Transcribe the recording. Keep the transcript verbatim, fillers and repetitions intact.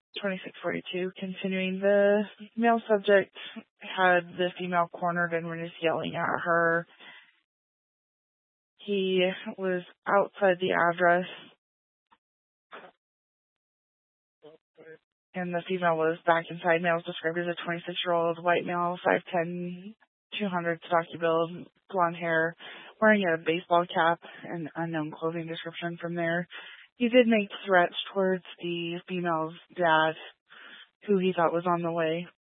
twenty-six forty-two, continuing, the male subject had the female cornered and was yelling at her. He was outside the address, and the female was back inside. Male was described as a twenty-six-year-old white male, five ten, two hundred, stocky build, blonde hair, wearing a baseball cap, and unknown clothing description from there. He did make threats towards the female's dad, who he thought was on the way.